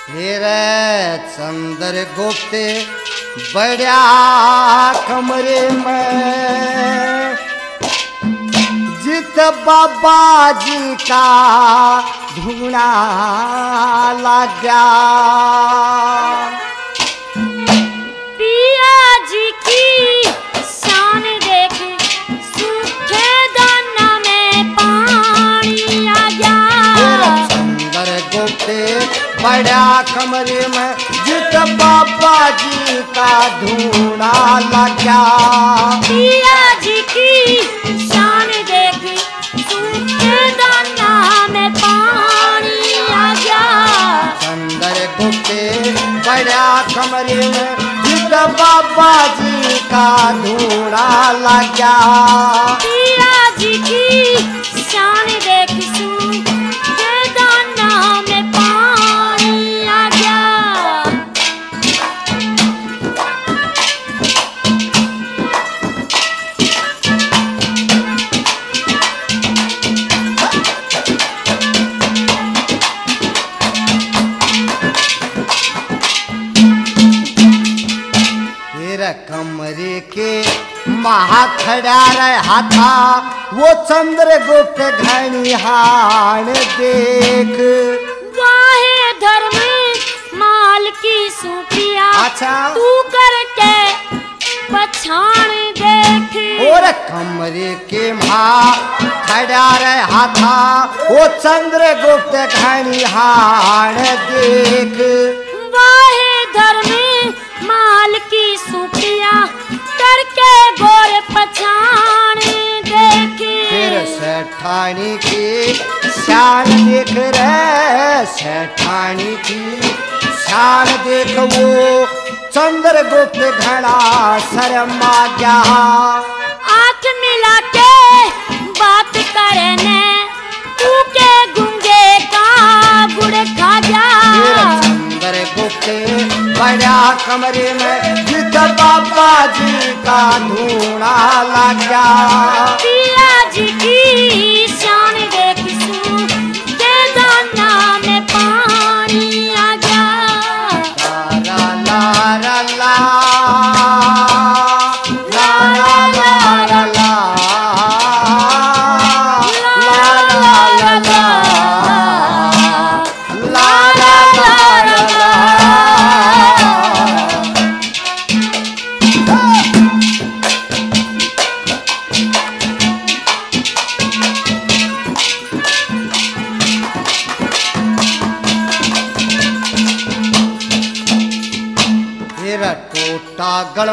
तेरे चंद्रगुप्त बड़ा कमरे में जित बाबा जी का धुना लगा। पिया जी की शान देख सूखे दाना में पानी आ गया। चंद्रगुप्त बड़ा कमरे में जित बाबा जी का धुना लगा। पिया जी की शान देख सूखे दाना में पानी आ गया। चंद्रगुप्त बड़ा कमरे में जित बाबा जी का धुना लगा। पिया जी की शान देख सूखे दाना में पानी आ गया। तेरा कमरे के महा खड़ा रहा था वो चंद्रगुप्त घनिहार देख। वाहे धर्म माल की सूपिया अच्छा तू करके पछाण देख। और कमरे के महा खड़ा रहा था वो चंद्रगुप्त घनिहार देख। वाहे धर्म माल की सूपिया करके गोर पछाण देख। फिर सेठानी की शान देख रे सेठानी की शान देख वो चंद्रगुप्त घड़ा शर्मा गया। आंख मिला के बात करने तू के गुंगे का गुड़ खा जा। चंद्रगुप्त बड़ा कमरे में जित बाबा जी का धुना लगा। पिया जी की शान देख सूखे दाना में पानी आ गया। ला ला ला ला ला ला ला ला टोटागढ़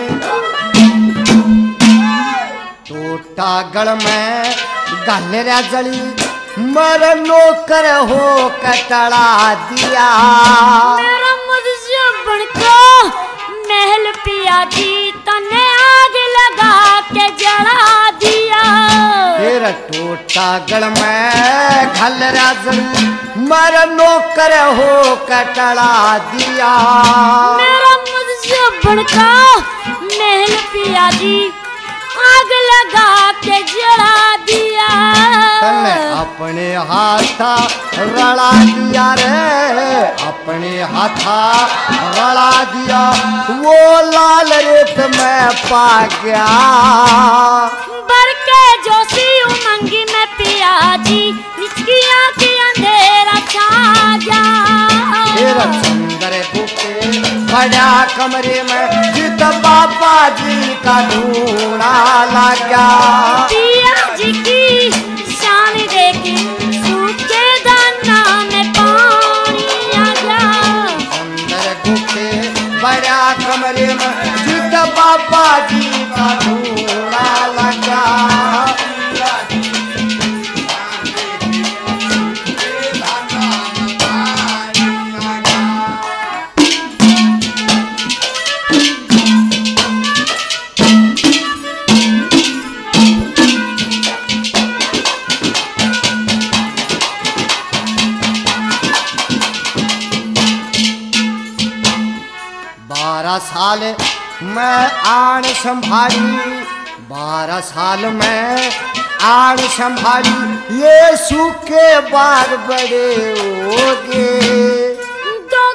में गहरा जली मर नौकर हो कटड़ा दिया। मेरा मुझसे बनका महल पिया जी तने आग लगा के जला दिया। फिर टोटागढ़ में गहरा जली मर नौकर हो कटड़ा दिया। मेरा मुझसे बनका महल पिया जी आग लगा के जला दिया। तने अपने हाथा रला दिया रे अपने हाथा रला दिया वो लाल रेत में पा गया। बर के जोशी उमंगी में पिया जी निचकिया के अंधेरा छा जा। फिर चंद्रगुप्त बड़ा कमरे में जित बाबा जी का धुना लगा। पिया जी की शान देख सूखे दाना में पानी आ गया। चंद्रगुप्त बड़ा कमरे में जित बाबा जी का धुना लगा। साल मैं आन संभाली 12 साल में आन संभाली ये सूखे बाग बड़े हो गए। 2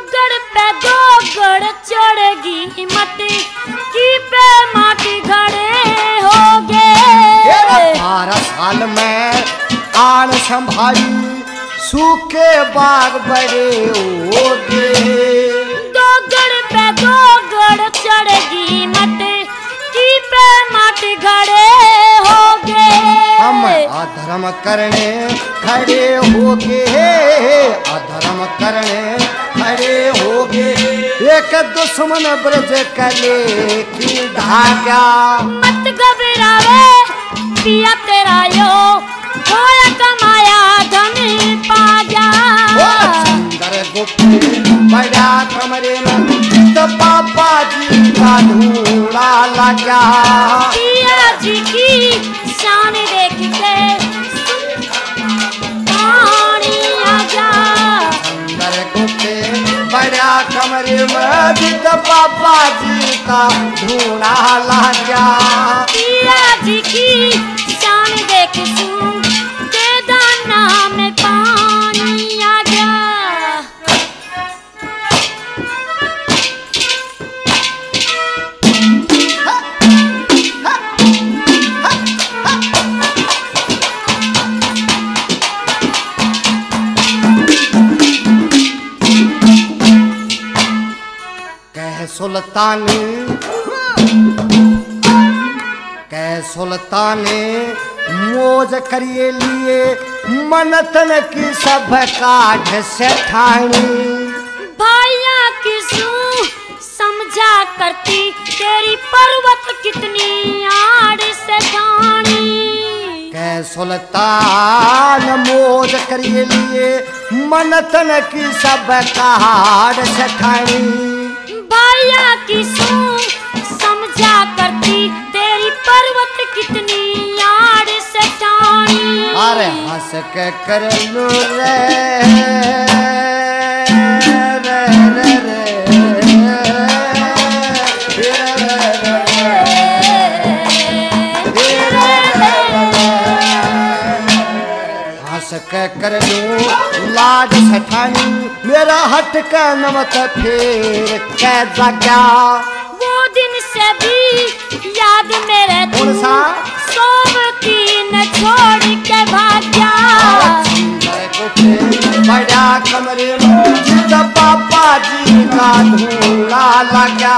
दो गड़ चढ़गी मटी की पे माटी घड़े हो गए। 12 साल में आन संभाली सूखे बाग बड़े हो गए। दो गड़ पे दो गड़ चढ़गी मटी की पे माटी घड़े हो गए। हम अधर्म करने खड़े हो गए, अधर्म करने खड़े हो गए। एक दुश्मन ब्रज कले की धागा। मत घबरावे पिया तेरा यो होया कमाया धन पाजा। सुंदर गुप्त बड़ा कमरे में तो पापा जी का धूड़ा लगा। पिया जी की शान देख के पानी आ जा। सुंदर गुप्त बड़ा कमरे में तो पापा जी का धूड़ा लगा। पिया जी की शान देख सुन के दाना में पानी आ जा। कह सुल्ताने मौज करिए लिए मनतन की सब काठ से ठानी। भाइया किसू समझा करती तेरी पर्वत कितनी आड़ से ठानी। कह सुल्तान मौज करिए लिए मनतन की सब काठ से ठानी। भाइया किसू समझा करती तेरी पर्वत कितनी आड़ से ठानी। अरे हंस के कर लो रे रे रे हंस के कर लो लाज सठानी। मेरा हट का नमत फिर कै जगा। वो दिन से भी याद मेरे कौन सा? सोवती न छोड़ के भाग जा। बड़ा कमरे में जितना पापा जी का धूड़ा लगा।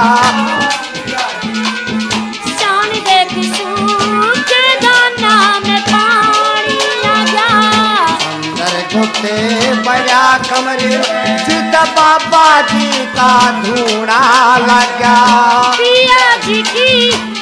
शान देख सूख के दाना में पानी आ जा। अंदर घुटे बड़ा कमरे जितना पापा जी का धूड़ा लगा। पिया जी की